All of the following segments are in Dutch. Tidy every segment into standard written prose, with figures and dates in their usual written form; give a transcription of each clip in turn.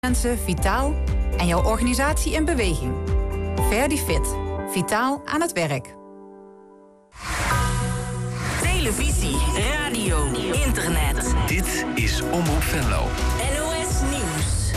mensen vitaal en jouw organisatie in beweging. Verdifit. Vitaal aan het werk. Televisie, radio, internet. Dit is Omroep Venlo. NOS Nieuws.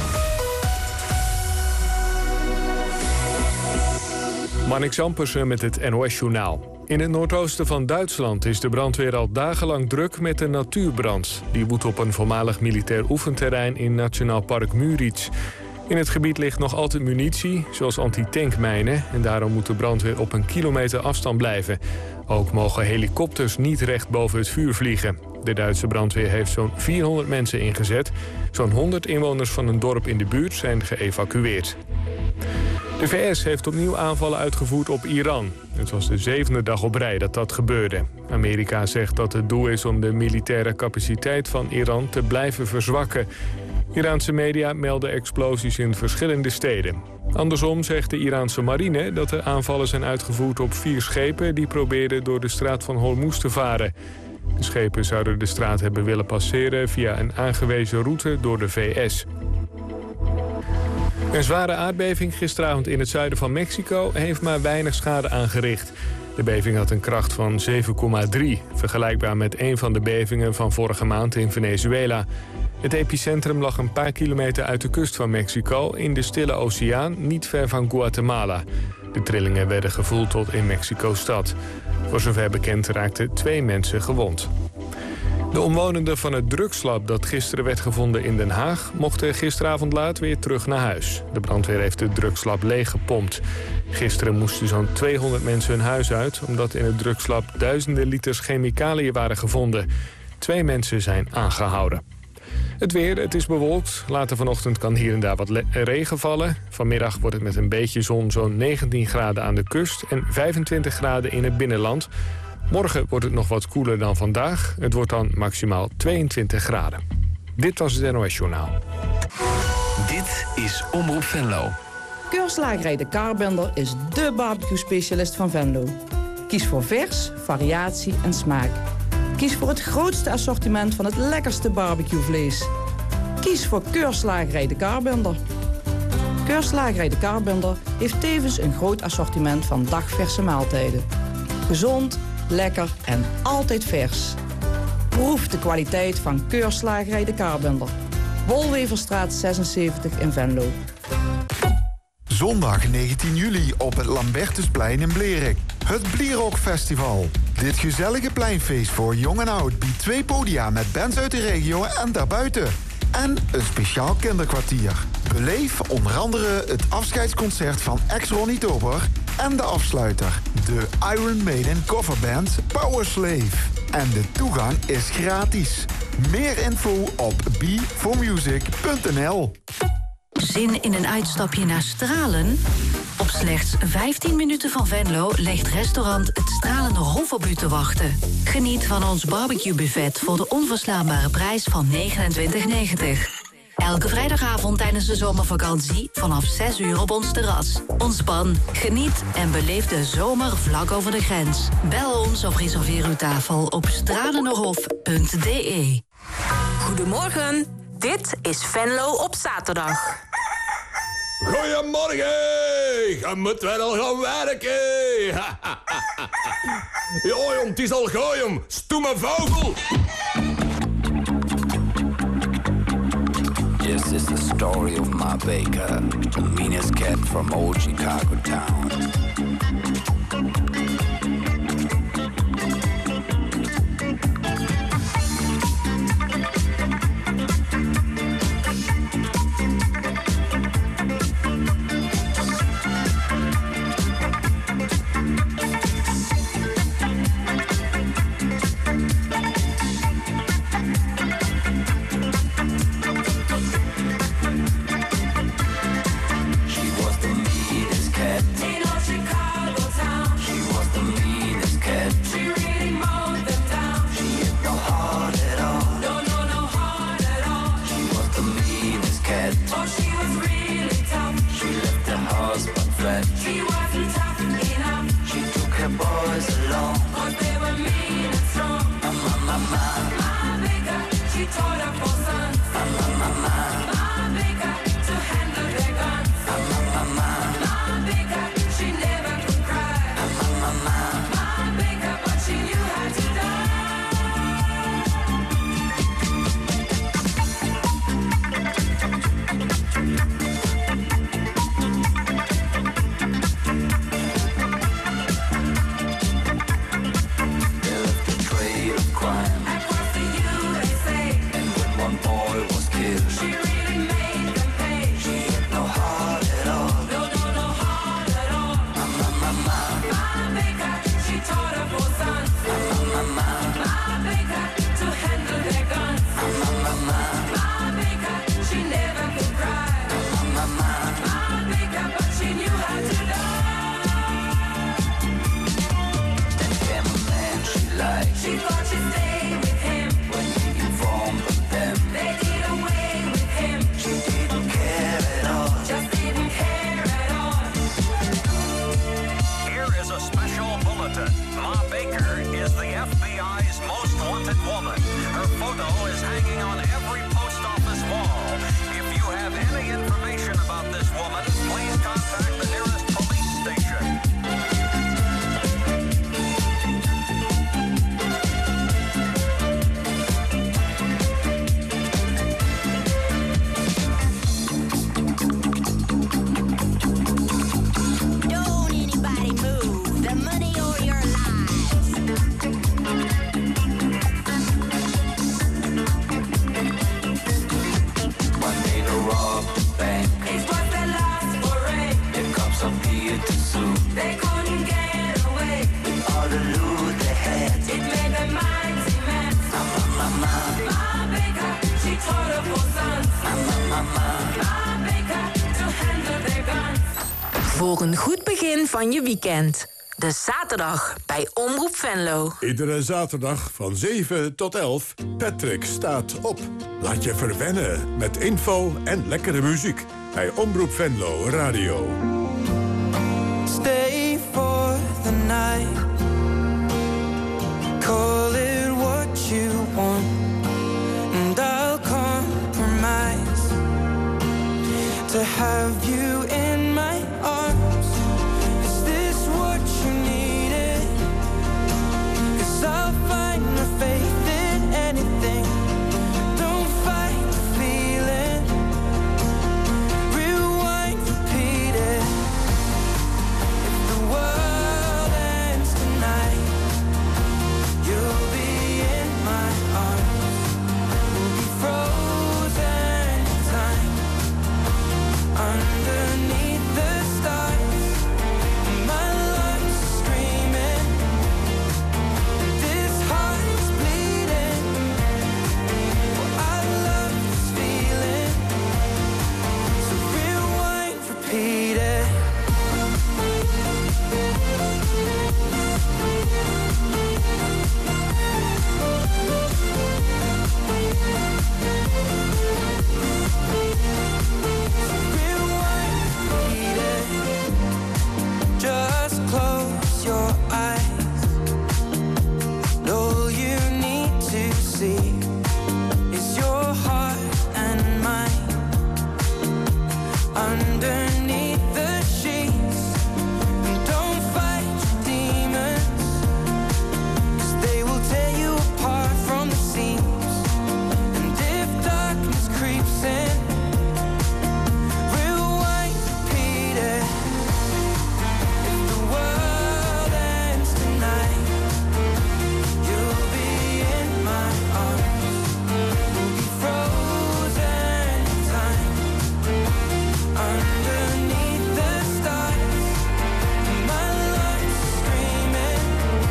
Marnix Ampersen met het NOS-journaal. In het noordoosten van Duitsland is de brandweer al dagenlang druk met een natuurbrand. Die woedt op een voormalig militair oefenterrein in Nationaal Park Müritz. In het gebied ligt nog altijd munitie, zoals antitankmijnen, en daarom moet de brandweer op een kilometer afstand blijven. Ook mogen helikopters niet recht boven het vuur vliegen. De Duitse brandweer heeft zo'n 400 mensen ingezet. Zo'n 100 inwoners van een dorp in de buurt zijn geëvacueerd. De VS heeft opnieuw aanvallen uitgevoerd op Iran. Het was de 7e dag op rij dat gebeurde. Amerika zegt dat het doel is om de militaire capaciteit van Iran te blijven verzwakken. Iraanse media melden explosies in verschillende steden. Andersom zegt de Iraanse marine dat de aanvallen zijn uitgevoerd op 4 schepen die probeerden door de straat van Hormuz te varen. De schepen zouden de straat hebben willen passeren via een aangewezen route door de VS. Een zware aardbeving gisteravond in het zuiden van Mexico heeft maar weinig schade aangericht. De beving had een kracht van 7,3, vergelijkbaar met een van de bevingen van vorige maand in Venezuela. Het epicentrum lag een paar kilometer uit de kust van Mexico in de Stille Oceaan, niet ver van Guatemala. De trillingen werden gevoeld tot in Mexico-stad. Voor zover bekend raakten 2 mensen gewond. De omwonenden van het drugslab dat gisteren werd gevonden in Den Haag mochten gisteravond laat weer terug naar huis. De brandweer heeft het drugslab leeggepompt. Gisteren moesten zo'n 200 mensen hun huis uit omdat in het drugslab duizenden liters chemicaliën waren gevonden. 2 mensen zijn aangehouden. Het weer, het is bewolkt. Later vanochtend kan hier en daar wat regen vallen. Vanmiddag wordt het met een beetje zon zo'n 19 graden aan de kust en 25 graden in het binnenland. Morgen wordt het nog wat koeler dan vandaag. Het wordt dan maximaal 22 graden. Dit was het NOS Journaal. Dit is Omroep Venlo. Keurslagerij De Karbender is dé barbecue-specialist van Venlo. Kies voor vers, variatie en smaak. Kies voor het grootste assortiment van het lekkerste barbecuevlees. Kies voor Keurslagerij De Karbender. Keurslagerij De Karbender heeft tevens een groot assortiment van dagverse maaltijden. Gezond, lekker en altijd vers. Proef de kwaliteit van Keurslagerij De Karbender. Wolweverstraat 76 in Venlo. Zondag 19 juli op het Lambertusplein in Blerik. Het Blierok Festival. Dit gezellige pleinfeest voor jong en oud biedt 2 podia met bands uit de regio en daarbuiten. En een speciaal kinderkwartier. Beleef onder andere het afscheidsconcert van ex-Ronnie Tober en de afsluiter, de Iron Maiden coverband Powerslave. En de toegang is gratis. Meer info op be4music.nl. Zin in een uitstapje naar Stralen? Op slechts 15 minuten van Venlo ligt restaurant Het Stralende Hof op u te wachten. Geniet van ons barbecuebuffet voor de onverslaanbare prijs van €29,90. Elke vrijdagavond tijdens de zomervakantie vanaf 6 uur op ons terras. Ontspan, geniet en beleef de zomer vlak over de grens. Bel ons of reserveer uw tafel op stralenderhof.de. Goedemorgen, dit is Venlo op zaterdag. Goedemorgen, je moet weer al gaan werken. Ja, jong, het is al gooi, jong. Stoeme vogel. This is the story of Ma Baker, the meanest cat from old Chicago town. She tore up her son. Ma Baker. Voor een goed begin van je weekend. De zaterdag bij Omroep Venlo. Iedere zaterdag van 7 tot 11. Patrick staat op. Laat je verwennen met info en lekkere muziek. Bij Omroep Venlo Radio. Stay for the night. Call it what you want. And I'll compromise to have you in my arms. Is this what you needed? 'Cause I'll find my faith in anything. Don't fight the feeling. Rewind, repeat it. If the world ends tonight, you'll be in my arms. We'll be frozen in time. Underneath the stars, my lungs are screaming. This heart is bleeding. Well, I love this feeling. So rewind, repeat it. Just close your eyes. All you need to see is your heart and mine. Underneath the sheets. And don't fight your demons, 'cause they will tear you apart from the seams. And if darkness creeps in, rewind, repeat it. If the world ends tonight, you'll be in my arms. We'll be frozen in time. Underneath the stars, my lungs are screaming.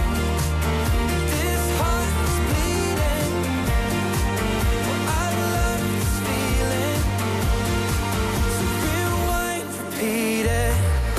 This heart is bleeding. Well, I love this feeling. So rewind, repeat it.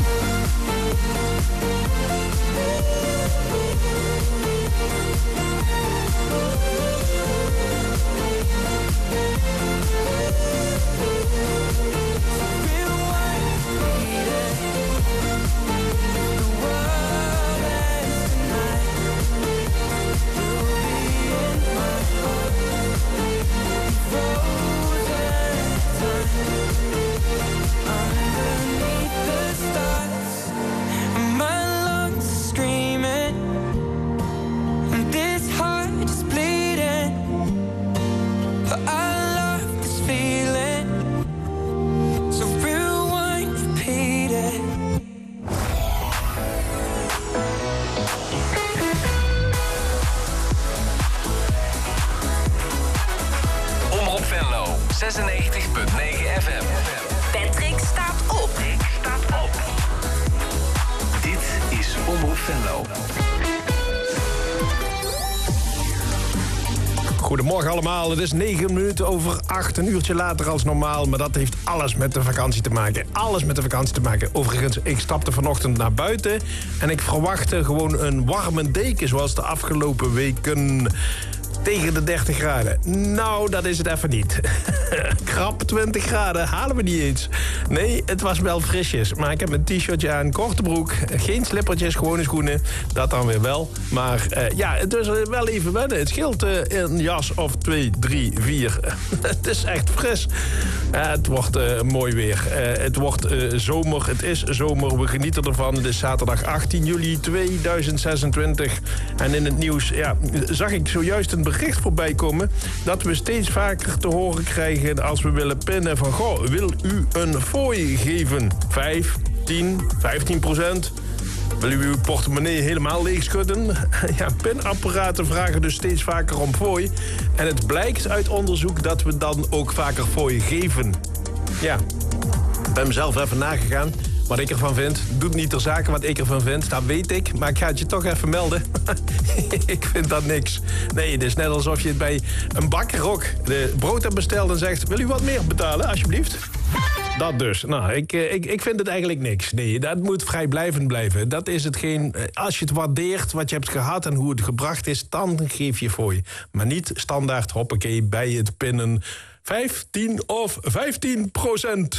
Omroep Venlo, 96.9 FM. Patrick staat op. Dit is Omroep Venlo. Goedemorgen allemaal, het is 9 minuten over 8, een uurtje later als normaal. Maar dat heeft alles met de vakantie te maken. Alles met de vakantie te maken. Overigens, ik stapte vanochtend naar buiten en ik verwachtte gewoon een warme deken zoals de afgelopen weken. Tegen de 30 graden. Nou, dat is het even niet. Krap 20 graden halen we niet eens. Nee, het was wel frisjes. Maar ik heb een t-shirtje aan, korte broek. Geen slippertjes, gewone schoenen. Dat dan weer wel. Maar ja, het is wel even wennen. Het scheelt een jas of 2, 3, 4. Het is echt fris. Het wordt mooi weer. Het wordt zomer. Het is zomer. We genieten ervan. Het is zaterdag 18 juli 2026. En in het nieuws zag ik zojuist een bericht voorbij komen dat we steeds vaker te horen krijgen als we willen pinnen van, goh, wil u een fooi geven? 5, 10, 15%? Wil u uw portemonnee helemaal leegschudden? Ja, pinapparaten vragen dus steeds vaker om fooi. En het blijkt uit onderzoek dat we dan ook vaker fooi geven. Ja, ik ben mezelf even nagegaan. Wat ik ervan vind, doet niet ter zake wat ik ervan vind. Dat weet ik, maar ik ga het je toch even melden. Ik vind dat niks. Nee, het is net alsof je het bij een bakker ook de brood hebt besteld en zegt, wil u wat meer betalen, alsjeblieft? dat dus. Nou, ik vind het eigenlijk niks. Nee, dat moet vrijblijvend blijven. Dat is hetgeen, als je het waardeert wat je hebt gehad en hoe het gebracht is, dan geef je fooi. Maar niet standaard, hoppakee, bij het pinnen 15 of 15%.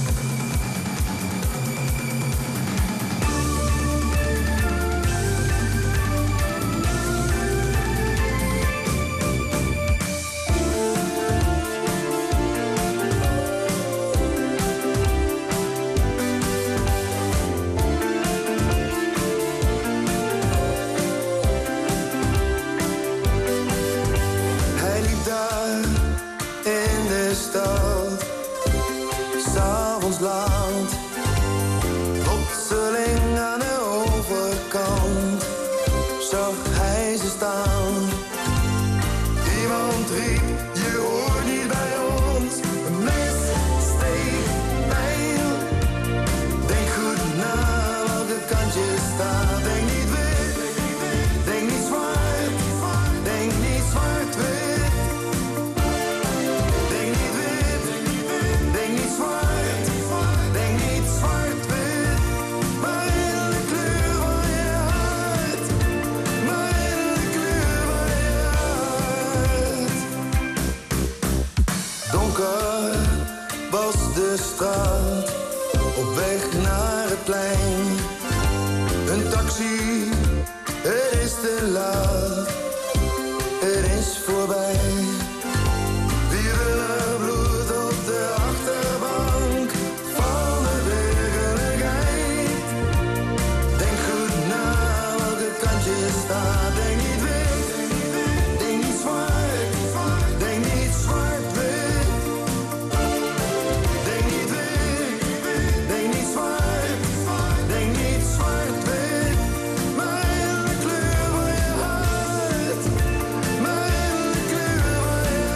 Op weg naar het plein. Een taxi, het is te laat. Het is voorbij. Wiebelig bloed op de achterbank van de werkelijkheid. Denk goed na welke kant je staat. Denk niet wit, denk niet zwart. Denk niet zwart-wit. Denk niet wit, denk niet zwart. Denk niet zwart-wit. Maar in de kleur van je hart. Maar in de kleur van je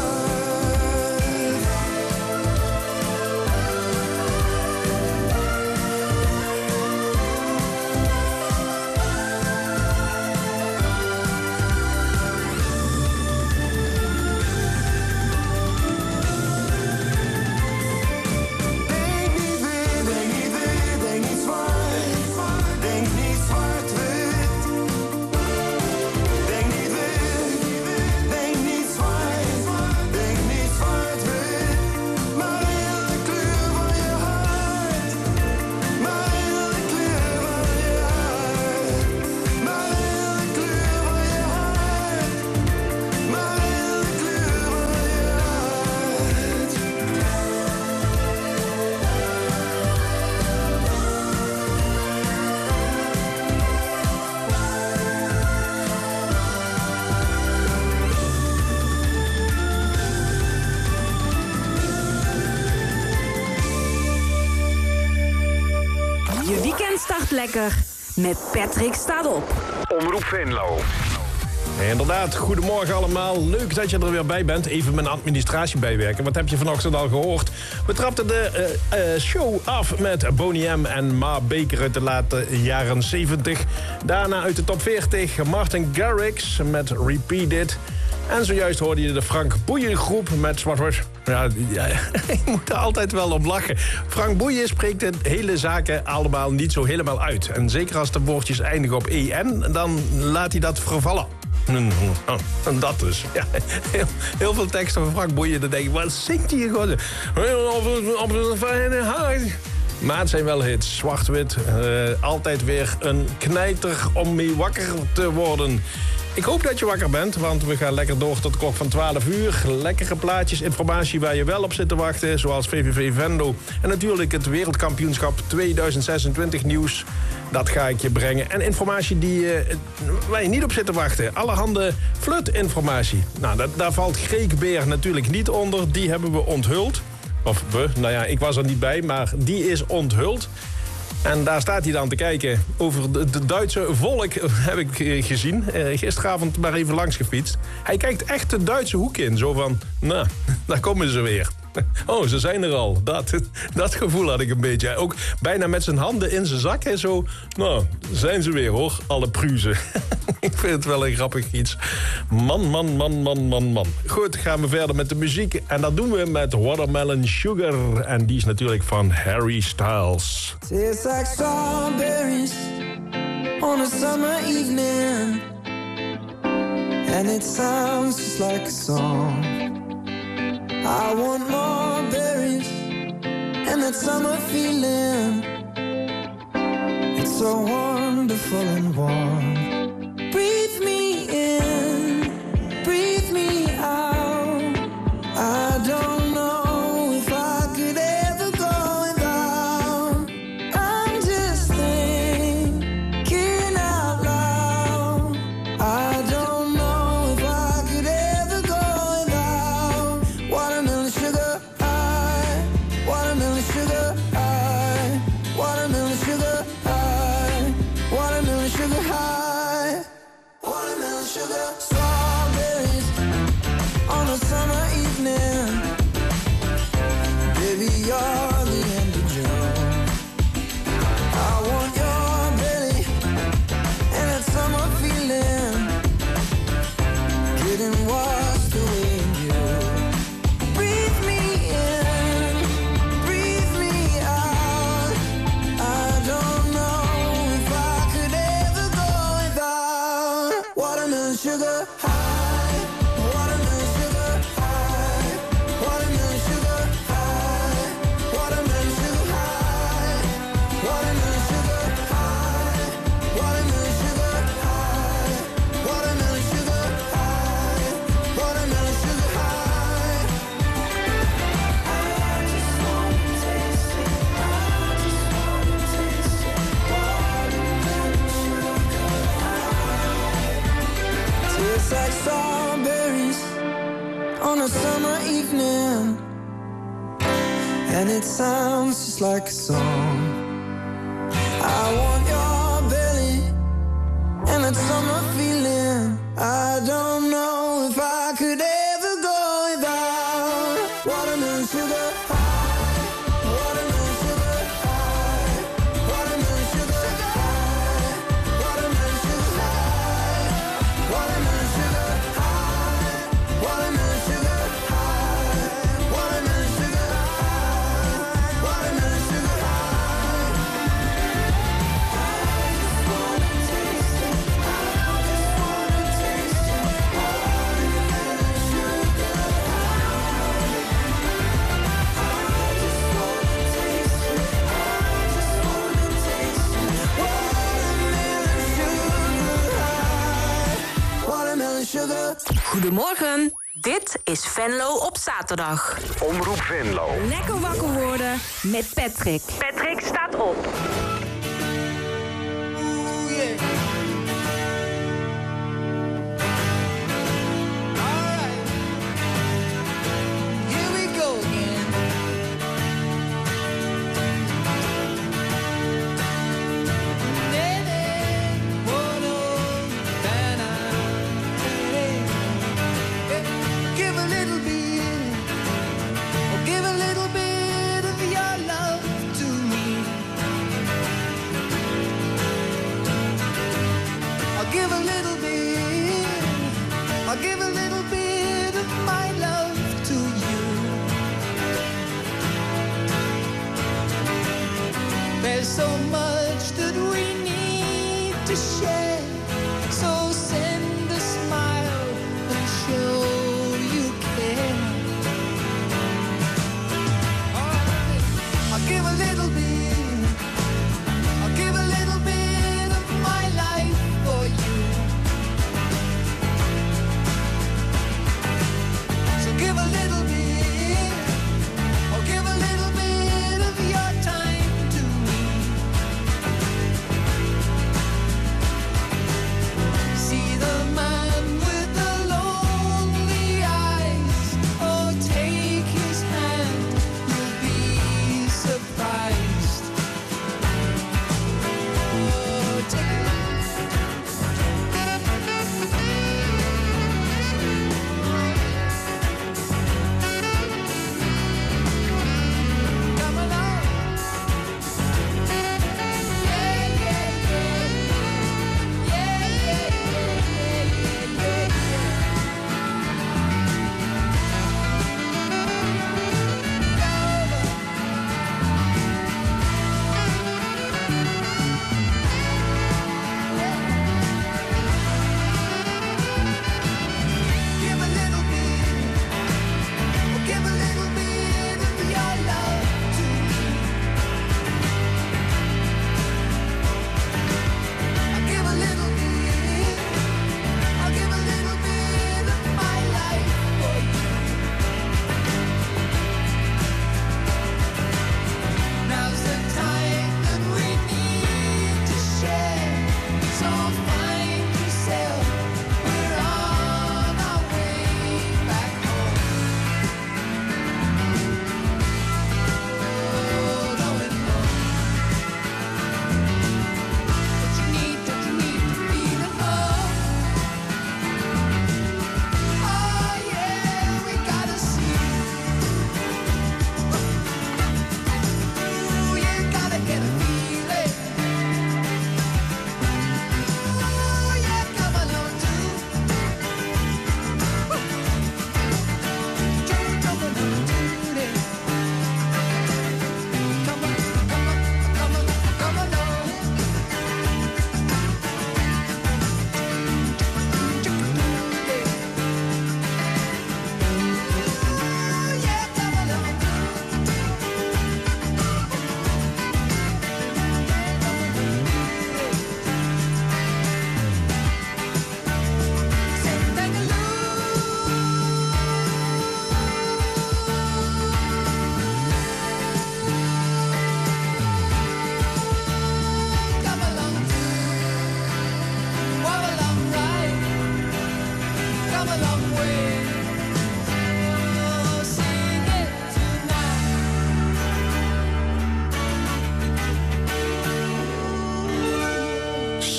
Je weekend start lekker met Patrick staat op. Omroep Venlo. Inderdaad, goedemorgen allemaal. Leuk dat je er weer bij bent. Even mijn administratie bijwerken. Wat heb je vanochtend al gehoord? We trapten de show af met Boney M en Ma Baker uit de late jaren 70. Daarna uit de top 40 Martin Garrix met Repeat It. En zojuist hoorde je de Frank Boeien groep met Zwart. Ja, ik moet er altijd wel om lachen. Frank Boeien spreekt de hele zaken allemaal niet zo helemaal uit. En zeker als de woordjes eindigen op EN, dan laat hij dat vervallen. En dat dus. Ja, heel veel teksten van Frank Boeien. Dan denk ik, wat zingt hij gewoon? Op een fijne hart. Maar het zijn wel hits. Zwart-wit. Altijd weer een knijter om mee wakker te worden. Ik hoop dat je wakker bent, want we gaan lekker door tot de klok van 12 uur. Lekkere plaatjes, informatie waar je wel op zit te wachten, zoals VVV Venlo. En natuurlijk het wereldkampioenschap 2026 nieuws. Dat ga ik je brengen. En informatie waar je niet op zit te wachten. Allerhande flutinformatie. Nou, daar valt Greekbeer natuurlijk niet onder. Die hebben we onthuld. Of we, nou ja, ik was er niet bij, maar die is onthuld. En daar staat hij dan te kijken over de Duitse volk, heb ik gezien. Gisteravond maar even langs gefietst. Hij kijkt echt de Duitse hoek in. Zo van, nou, daar komen ze weer. Oh, ze zijn er al. Dat gevoel had ik een beetje. Ook bijna met zijn handen in zijn zak en zo. Nou, zijn ze weer hoor, alle pruzen. Ik vind het wel een grappig iets. Man. Goed, gaan we verder met de muziek. En dat doen we met Watermelon Sugar. En die is natuurlijk van Harry Styles. Tastes like strawberries on a summer evening, and it sounds just like a song. I want more berries and that summer feeling. It's so wonderful and warm. Breathe me in, breathe me out. I don't know if I could ever go without. I'm just thinking out loud. I don't know if I could ever go without watermelon sugar high, watermelon sugar high, watermelon sugar high, watermelon sugar high, watermelon sugar. Strawberries on a summer evening. Baby, you're the end of June. I want your belly and that summer feeling, getting washed away in you. Breathe me in, breathe me out. I don't know if I could ever go without watermelon sugar high, watermelon sugar high, watermelon sugar high, watermelon sugar high, watermelon sugar high, watermelon sugar high, watermelon sugar high, watermelon sugar high. I just wanna taste it, I just wanna taste it, watermelon sugar high. Tastes like strawberries on a summer evening, and it sounds just like a song. I want your belly and that summer feeling. I don't know if I could ever go without watermelon sugar high, watermelon sugar high, watermelon sugar high, watermelon sugar high, watermelon sugar high, watermelon sugar high, watermelon sugar high, watermelon sugar high. I just wanna taste it, I just wanna taste it, watermelon sugar high. I just wanna taste it, I just wanna taste it, watermelon sugar high, watermelon sugar. Goedemorgen, dit is Venlo op zaterdag. Omroep Venlo. Lekker wakker worden met Patrick. Patrick staat op. Here we go again. Give a little bit, or give a little bit of your love to me. I'll give a little bit, I'll give a little bit of my love to you. There's so much that we need to share, so send a smile and show you care. Alright, I'll give a little bit, I'll give a little bit of my life for you. So give a little bit, or give a little bit of your time to me.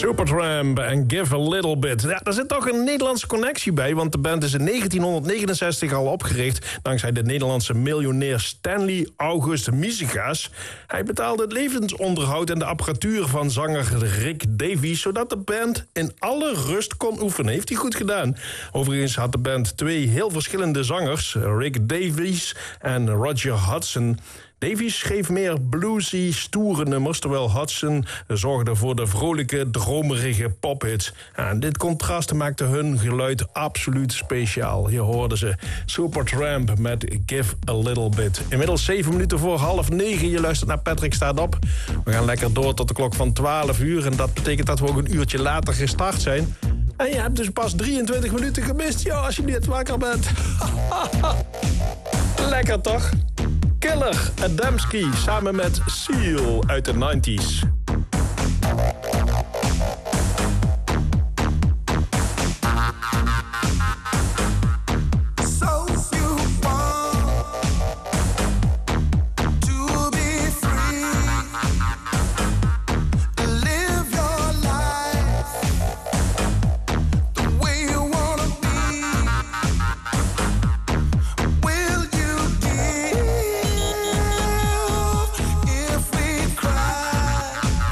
Supertramp en Give a Little Bit. Ja, daar zit toch een Nederlandse connectie bij, want de band is in 1969 al opgericht dankzij de Nederlandse miljonair Stanley August Misigas. Hij betaalde het levensonderhoud en de apparatuur van zanger Rick Davies, zodat de band in alle rust kon oefenen. Heeft hij goed gedaan. Overigens had de band 2 heel verschillende zangers, Rick Davies en Roger Hudson. Davies schreef meer bluesy, stoere nummers, terwijl Hudson zorgde voor de vrolijke, dromerige pophits. En dit contrast maakte hun geluid absoluut speciaal. Hier hoorden ze Supertramp met Give a Little Bit. Inmiddels 7 minuten voor 8:30. Je luistert naar Patrick Staat Op. We gaan lekker door tot de klok van 12 uur. En dat betekent dat we ook een uurtje later gestart zijn. En je hebt dus pas 23 minuten gemist, joh, als je net wakker bent. Lekker toch? Killer Adamski samen met Seal uit de 90s. If we cry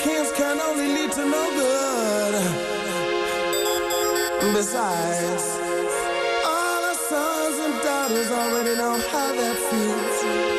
kings can only lead to no good. Besides, all our sons and daughters already know how that feels.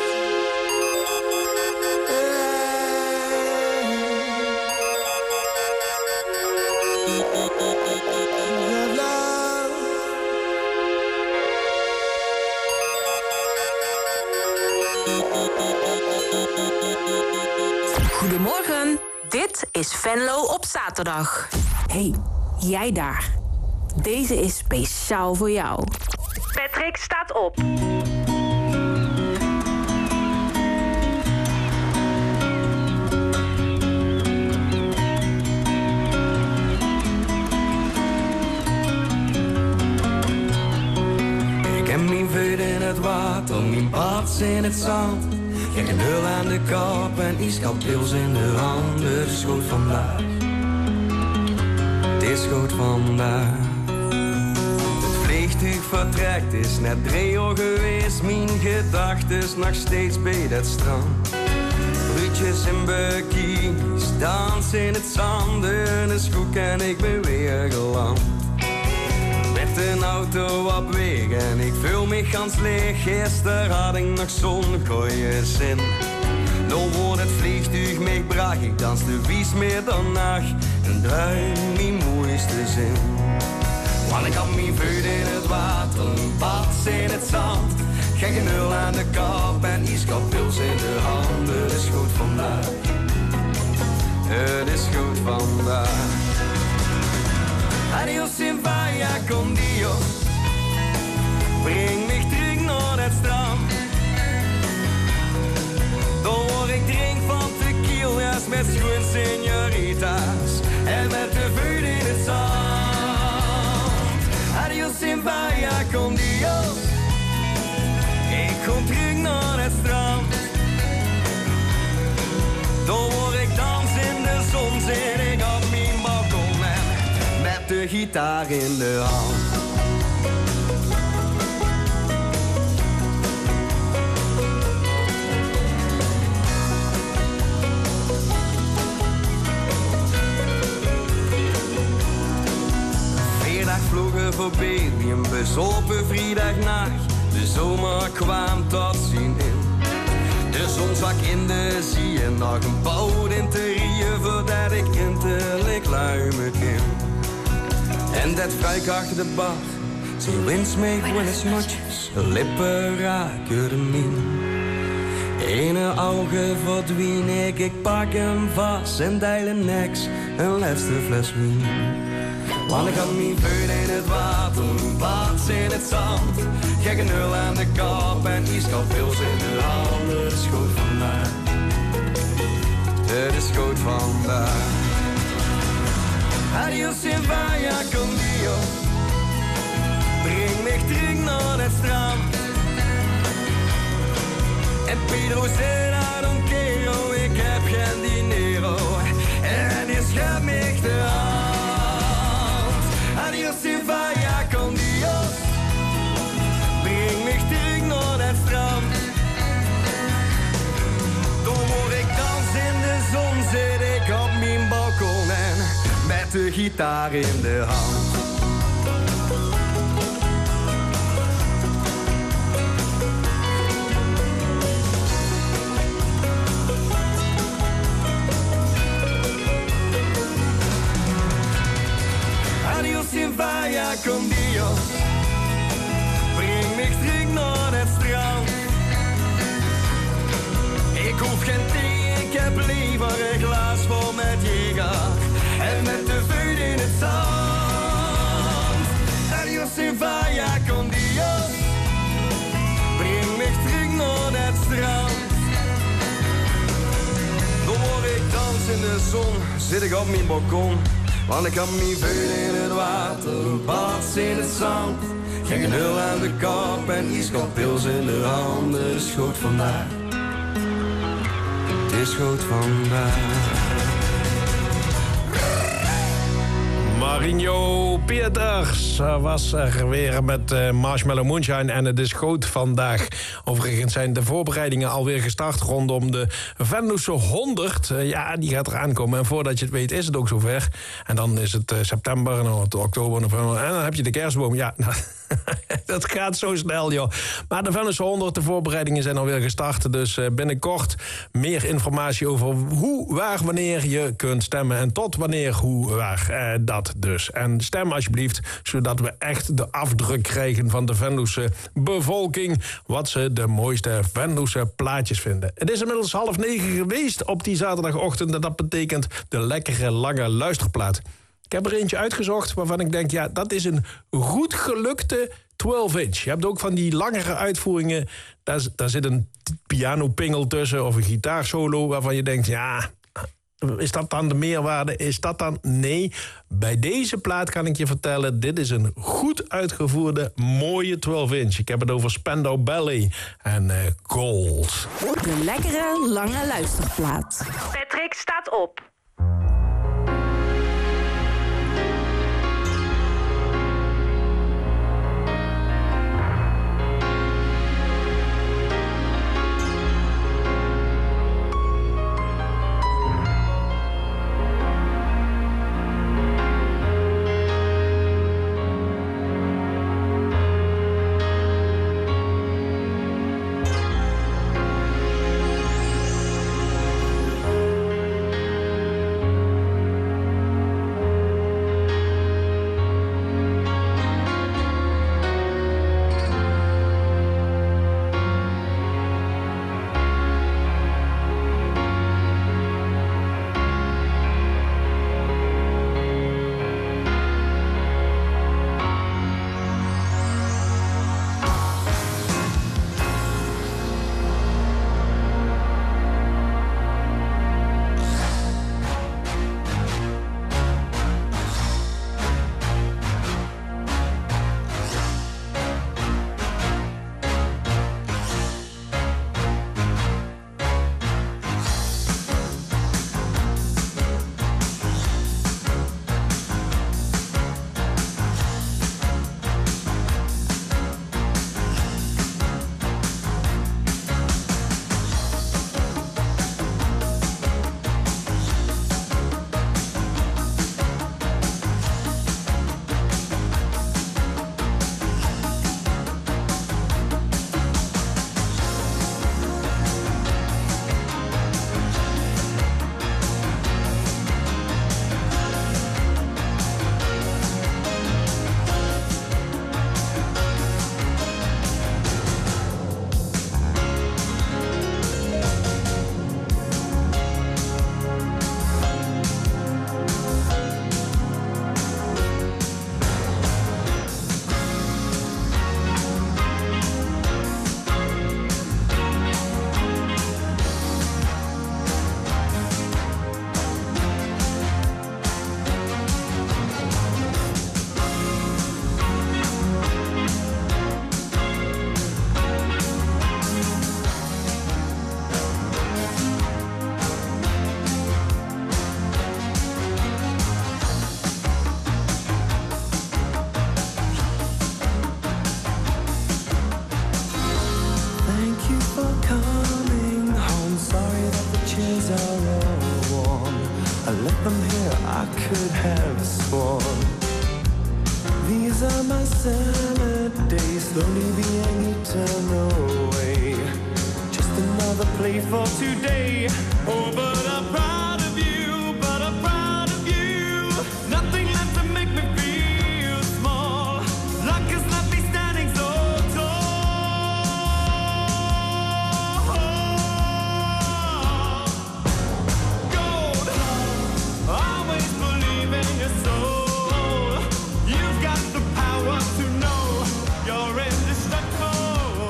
Goedemorgen, dit is Venlo op zaterdag. Hey, jij daar. Deze is speciaal voor jou. Patrick staat op. Ik heb mijn voet in het water, mijn pads in het zand. Kijk een hul aan de kop en ijskoud pils in de hand. Het is goed vandaag. Het is goed vandaag. Het vliegtuig vertrekt, is net 3 uur geweest. Mijn gedachtes nog steeds bij dat strand. Bruutjes in bikinis, dans in het zand. En is goed en ik ben weer geland. Met een auto op weg en ik voel me gans leeg. Gisteren had ik nog zo'n goeie zin. Nu wordt het vliegtuig meegebracht. Ik dans de wies middernacht en duim mijn mooiste zin. Want ik had mijn voet in het water, mijn pads in het zand. Gek een nul aan de kop en ijskoud pils in de hand. Het is goed vandaag. Het is goed vandaag. Adios en vaya con Dios. Breng mich terug naar het strand. Dan word ik drink van tequila's met schoen señoritas. En met de voet in het zand. Adios en vaya con Dios. Ik kom terug naar het strand. Dan word ik dans in de zon, zit ik op mijn balkon en met de gitaar in de hand. Vrijdag vlogen voorbij, wie een bezopen vrijdagnacht. De zomer kwam tot zien in. De zon zak in de zee en nog een boot in te rieën voordat ik interlijk luimen ging. En dat fruik achter de bar, ze wins me buenas noches, de lippen raken de min. Ene ogen verdwien ik pak hem vast en deilen niks, een laatste fles wien. Want ik had mijn voet in het water, mijn pads in het zand. Gek een nul aan de kop en ijskoud pils in de hand. Het is goed vandaag. Het is goed vandaag. Adios en vaya con Dios. Breng mich terug naar het strand. En Pedro será don quiero, ik heb geen dinero. En je schuift mich de hand. Adios en vaya con Dios. Breng mich terug naar het strand. Dan word ik dans in de zon, zit ik op mijn balkon en met de gitaar in de hand. Adios en vaya con Dios. Breng mich terug naar het strand. Ik hoef geen thee, ik heb liever een glas vol met Jäger. En met de voet in het zand. Adios en vaya con Dios. Breng mich terug naar het strand. Dan word ik dans in de zon, zit ik op mijn balkon. Want ik had mijn voet in het water, een pads in het zand. Geen nul aan de kop en ijskoud pils in de hand. Het is goed vandaag. Het is goed vandaag. Marinho Pieters was er weer met Marshmallow Moonshine en het is goed vandaag. Overigens zijn de voorbereidingen alweer gestart rondom de Venlose 100. Ja, die gaat eraan komen en voordat je het weet is het ook zover. En dan is het september en dan wordt het oktober, november en dan heb je de kerstboom. Ja, dat gaat zo snel, joh. Maar de Venlose 100, de voorbereidingen zijn alweer gestart. Dus binnenkort meer informatie over hoe, waar, wanneer je kunt stemmen. En tot wanneer, hoe, waar. Dat dus. En stem alsjeblieft, zodat we echt de afdruk krijgen van de Venlose bevolking. Wat ze de mooiste Venlose plaatjes vinden. Het is inmiddels 8:30 geweest op die zaterdagochtend. En dat betekent de lekkere lange luisterplaat. Ik heb er eentje uitgezocht waarvan ik denk, ja, dat is een goed gelukte 12-inch. Je hebt ook van die langere uitvoeringen, daar zit een pianopingel tussen of een gitaarsolo waarvan je denkt, ja, is dat dan de meerwaarde? Is dat dan? Nee. Bij deze plaat kan ik je vertellen, dit is een goed uitgevoerde, mooie 12-inch. Ik heb het over Spandau Ballet en Gold. De lekkere lange luisterplaat. Patrick staat op.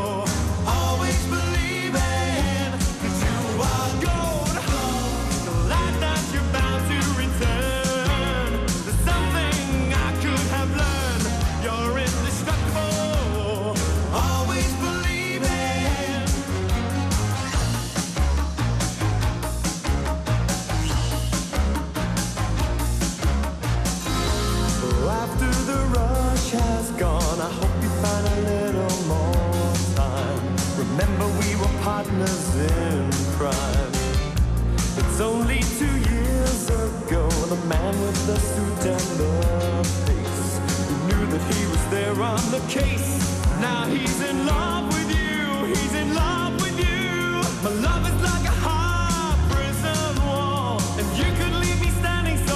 Always believing, 'cause you are gold. the pace. You knew that he was there on the case. Now he's in love with you. He's in love with you. My love is like a hard prison wall, and you could leave me standing so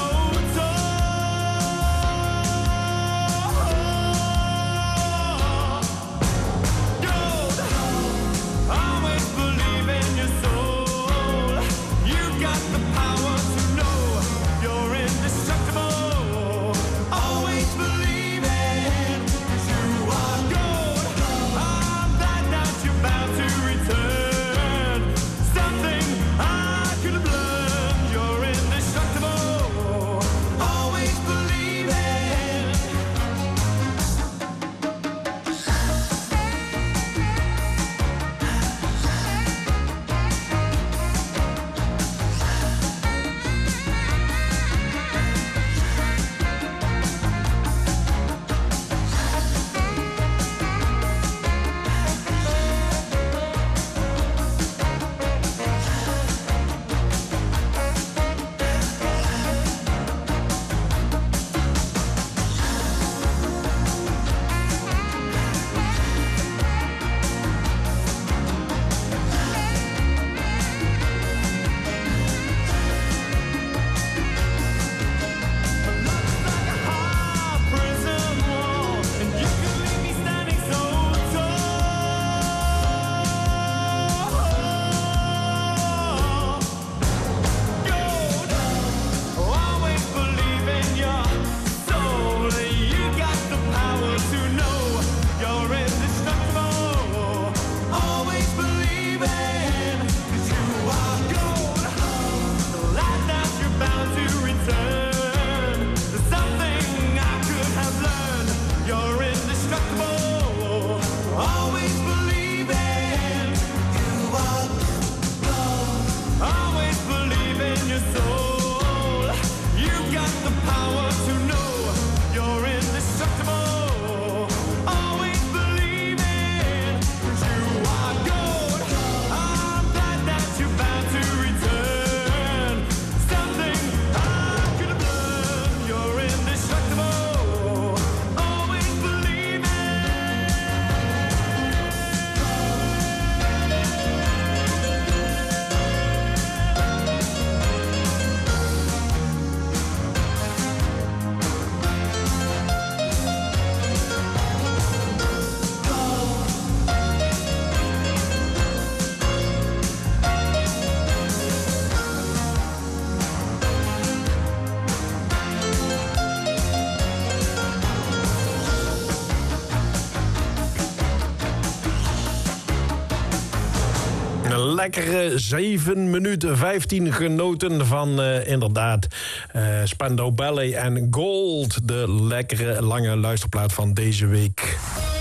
lekkere 7 minuten 15 genoten van inderdaad Spandau Ballet en Gold. De lekkere lange luisterplaat van deze week.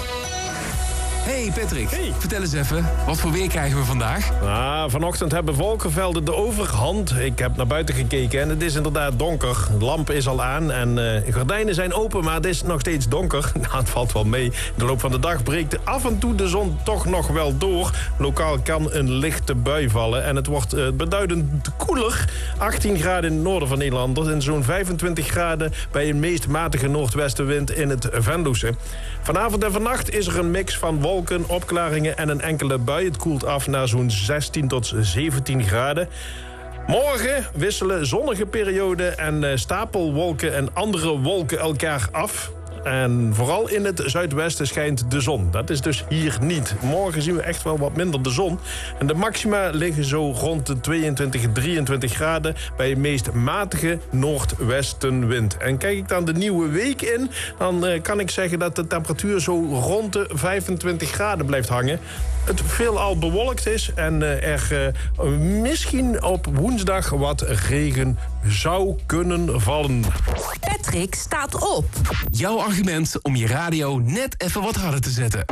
Hey Patrick, vertel eens even, wat voor weer krijgen we vandaag? Vanochtend hebben wolkenvelden de overhand. Ik heb naar buiten gekeken en het is inderdaad donker. De lamp is al aan en gordijnen zijn open, maar het is nog steeds donker. Nou, het valt wel mee. In de loop van de dag breekt af en toe de zon toch nog wel door. Lokaal kan een lichte bui vallen en het wordt beduidend koeler. 18 graden in het noorden van Nederland en zo'n 25 graden bij een meest matige noordwestenwind in het Venlose. Vanavond en vannacht is er een mix van wolken, opklaringen en een enkele bui. Het koelt af naar zo'n 16 tot 17 graden. Morgen wisselen zonnige perioden en stapelwolken en andere wolken elkaar af. En vooral in het zuidwesten schijnt de zon. Dat is dus hier niet. Morgen zien we echt wel wat minder de zon. En de maxima liggen zo rond de 22, 23 graden... bij een meest matige noordwestenwind. En kijk ik dan de nieuwe week in... dan kan ik zeggen dat de temperatuur zo rond de 25 graden blijft hangen. Het veelal bewolkt is en er misschien op woensdag wat regen zou kunnen vallen. Patrick staat op. Jouw argument om je radio net even wat harder te zetten.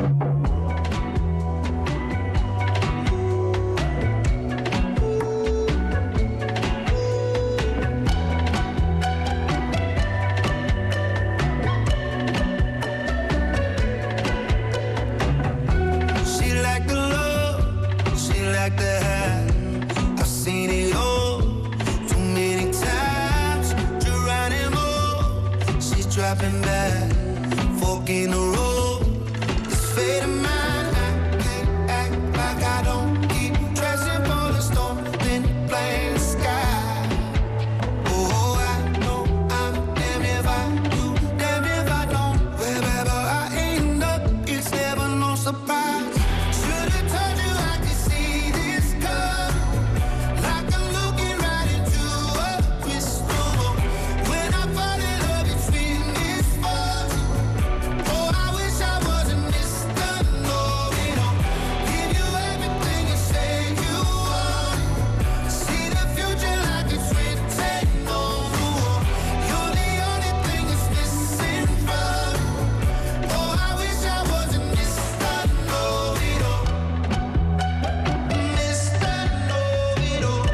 walking the road. It's fate of mine. I can't act like I don't keep dressing for the storm, then plain sky. Oh, I know I'm damned if I do, damned if I don't. Wherever I end up, it's never no surprise. Should've told you I could see this coming, like I'm looking right into a crystal ball. When I fall in love, it's sweet misfortune. Oh, I wish I wasn't Mr. Know-it-all. Give you everything you say you want. See the future like it's written on the wall. You're the only thing that's missing from me. Oh, I wish I wasn't Mr. Know-it-all. Mr. Know-it-all.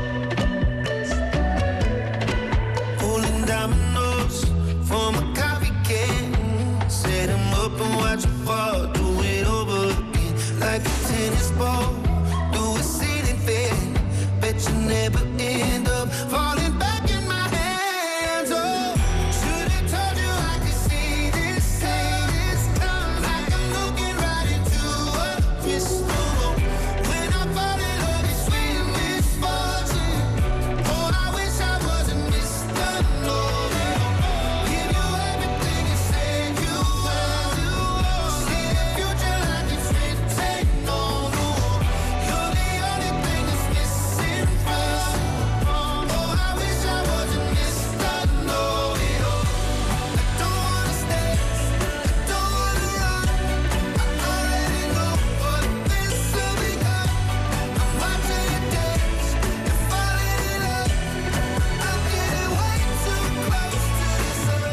Pulling dominoes from a coffee can. Set 'em up and watch 'em fall. Do it over again like a tennis ball. Do a ceiling fan. Bet you never end up falling back in my hands. Oh, should've told you I could see this coming, like I'm looking right into a crystal ball. When I fall in love, it's sweet misfortune. Oh, I wish I wasn't Mr. Know-it-all. Give you everything you say you want. See the future like it's written on the wall. You're the only thing that's missing from me. Oh, I wish I wasn't Mr. Know-it-all. I don't wanna stay, I don't wanna run. I already know what this will become. I'm watching you dance and falling in love. I'm getting way too close to the sun.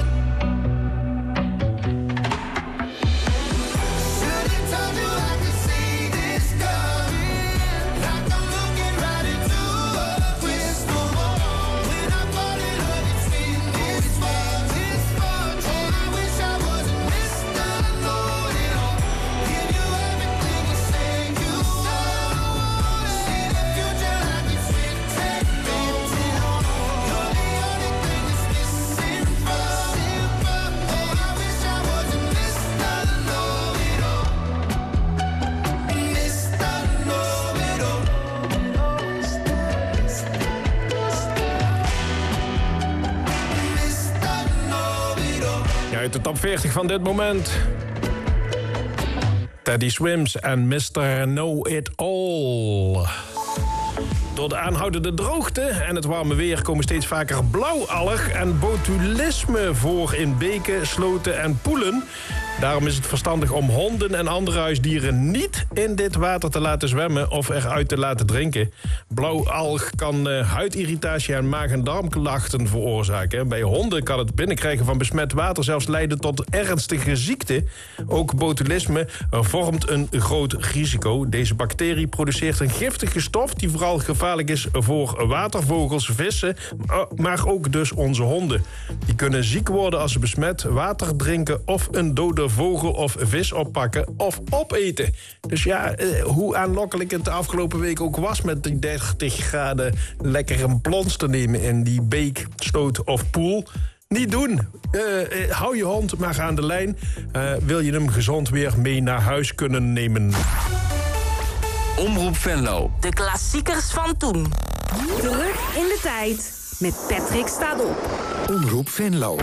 Should've told you I could see this coming, like I'm looking right into a crystal ball. When I fall in love, it's sweet misfortune. Oh, I wish I wasn't Mr. Know-it-all. Give you everything you say you want. See the future like it's written on the wall. You're the only thing that's missing from me. Oh, I wish I wasn't Mr. Know-it-all. Mr. Know-it-all. Mr. Know-it-all. Ja, uit de top 40 van dit moment. Teddy Swims en Mr. Know-it-all. Door de aanhoudende droogte en het warme weer komen steeds vaker blauwalg en botulisme voor in beken, sloten en poelen. Daarom is het verstandig om honden en andere huisdieren niet in dit water te laten zwemmen of eruit te laten drinken. Blauwalg kan huidirritatie en maag- en darmklachten veroorzaken. Bij honden kan het binnenkrijgen van besmet water zelfs leiden tot ernstige ziekte. Ook botulisme vormt een groot risico. Deze bacterie produceert een giftige stof die vooral gevaarlijk is voor watervogels, vissen, maar ook dus onze honden. Die kunnen ziek worden als ze besmet water drinken of een dode vogel of vis oppakken of opeten. Dus ja, hoe aanlokkelijk het de afgelopen week ook was met die 30 graden lekker een plons te nemen in die beek, sloot of poel. Niet doen. Hou je hond maar aan de lijn. Wil je hem gezond weer mee naar huis kunnen nemen. Omroep Venlo. De klassiekers van toen. Terug in de tijd met Patrick staat op. Omroep Venlo.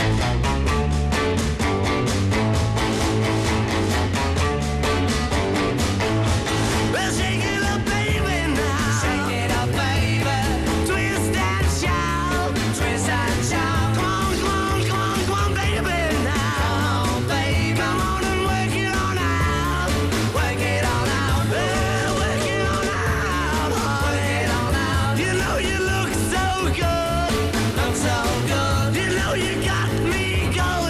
You know you got me going.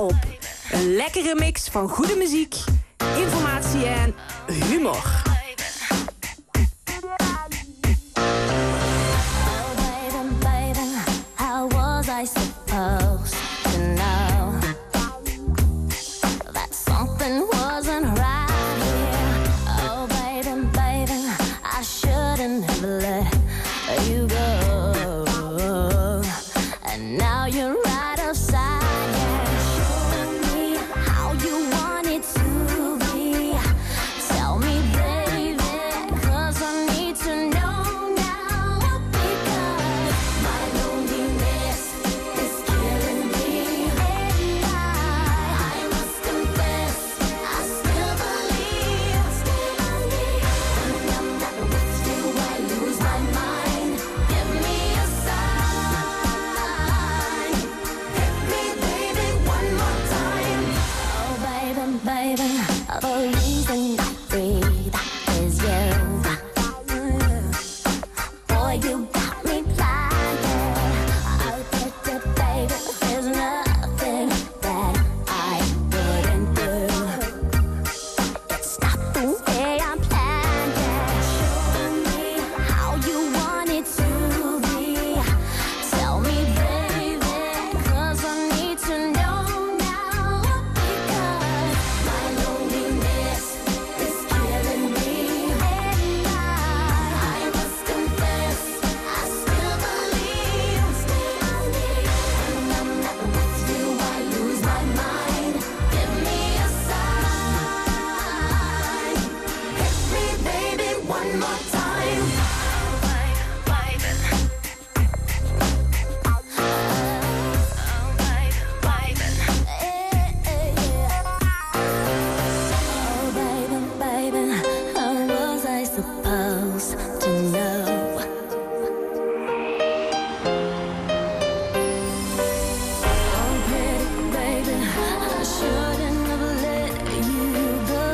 op. Een lekkere mix van goede muziek, informatie en humor. I supposed to know that something wasn't right here. Oh, baby, baby, I shouldn't have let you go. And now you're right outside, yeah. Show me how you want it to be. Tell me, baby, 'cause I need to know now. Because my loneliness is killing me, and I must confess, I still believe. When I'm not with you, I lose my mind. Give me a sign. Hit me, baby, one more time. Oh, baby, baby, the reason I breathe is you. Boy, you got me blinded. Oh, baby, there's nothing that I wouldn't do. It's not the way I planned it. Show me how you want it to be. Tell me, baby, 'cause I need to know now. Because my loneliness is killing me, and I must confess, I still believe. When I'm not with you, I lose my mind. Give me a sign. Hit me, baby, one more time. Oh, baby, baby, how was I supposed to know? Oh, pretty baby, I shouldn't have let you go.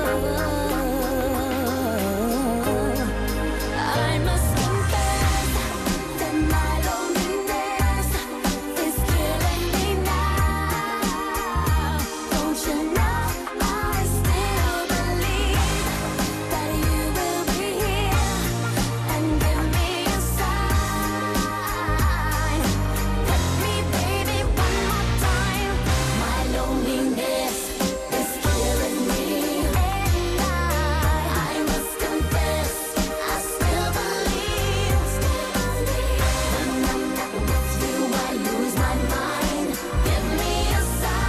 I must confess that my loneliness is killing me now. Don't you know I still believe that you will be here and give me a sign. Hit me, baby, one more time. My loneliness is killing me, and I must confess, I still believe. When I'm not with you, I lose my mind. Give me a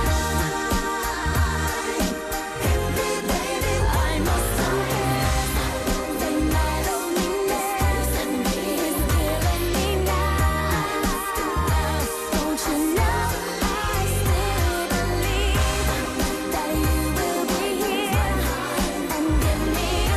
sign. Hit me, baby, I must confess that my loneliness is killing me now. Don't you know I still believe that you will be here and give me a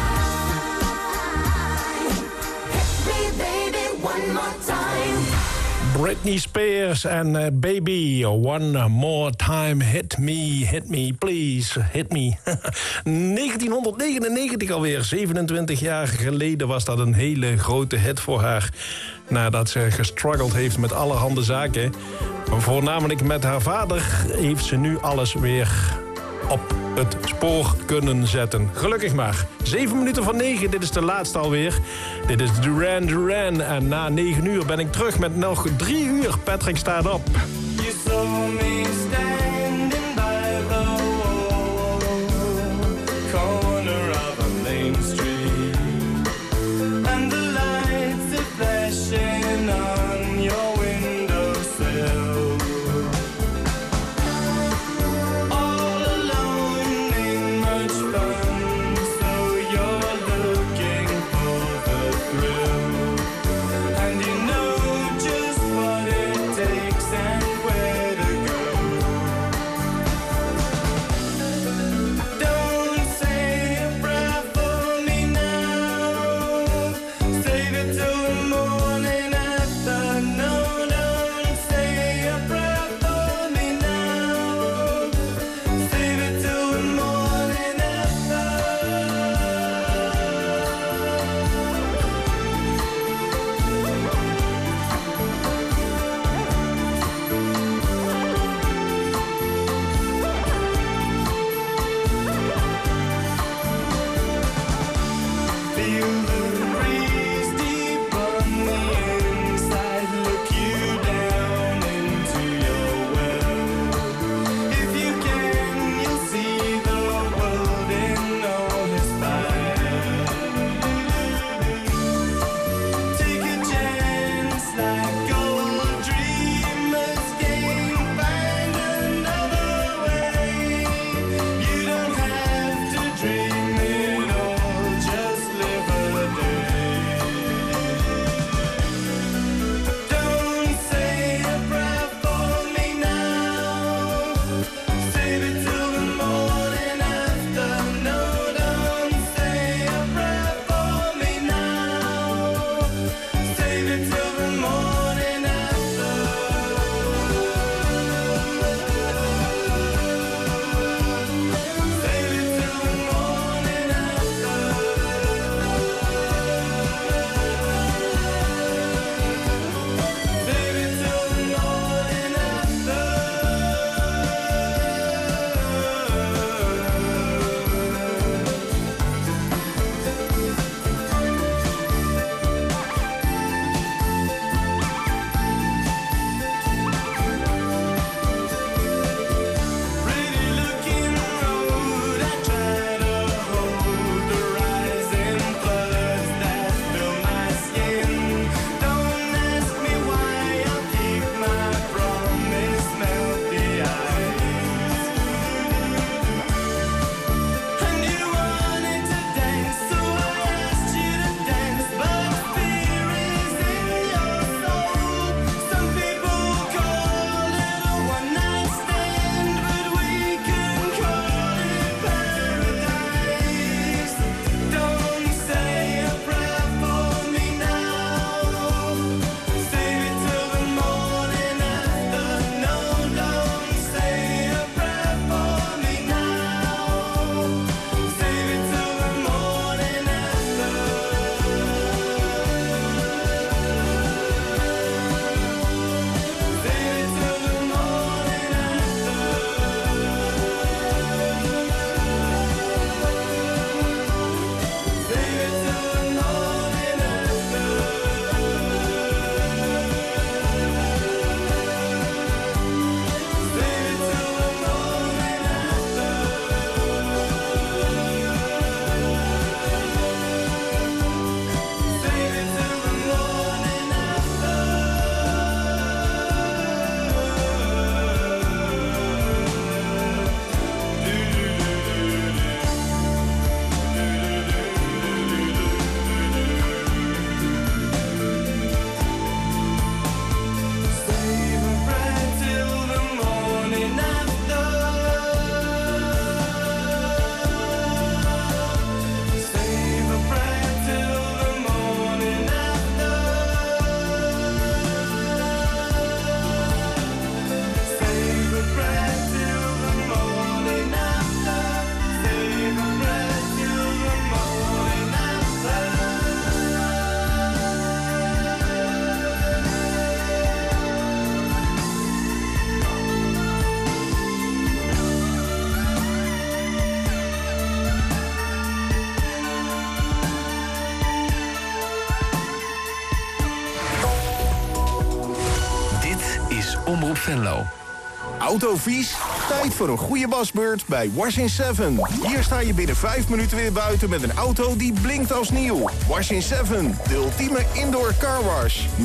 sign. Hit me, baby, one more time. Britney Spears en Baby, One More Time, hit me, please, hit me. 1999 alweer, 27 jaar geleden was dat een hele grote hit voor haar. Nadat ze gestruggeld heeft met allerhande zaken. Voornamelijk met haar vader heeft ze nu alles weer op het spoor kunnen zetten. Gelukkig maar. 7 minuten voor 9, dit is de laatste alweer. Dit is Duran Duran en na 9 uur ben ik terug met nog 3 uur. Patrick staat op. You saw me standing by the corner of a main street, and the lights are flashing on your windowsill. All alone ain't much fun, so you're looking for the thrill, and you know just what it takes and where to go. Omroep Venlo. Autovies? Tijd voor een goede wasbeurt bij Wash in 7. Hier sta je binnen 5 minuten weer buiten met een auto die blinkt als nieuw. Wash in 7, de ultieme indoor carwash.